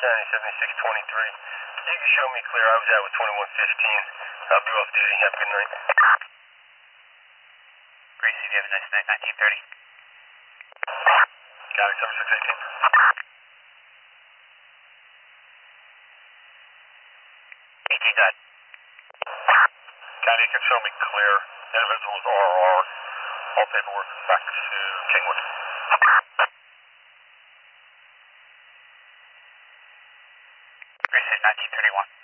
County 7623. You can show me clear. I was out with 2115. I'll be off duty. Have a good night. Gracie, you have a nice night, 1930. County 7618. 18 dot. County, you can show me clear. Individual is RR. All paperwork back to Kingwood. Gracie, 1931.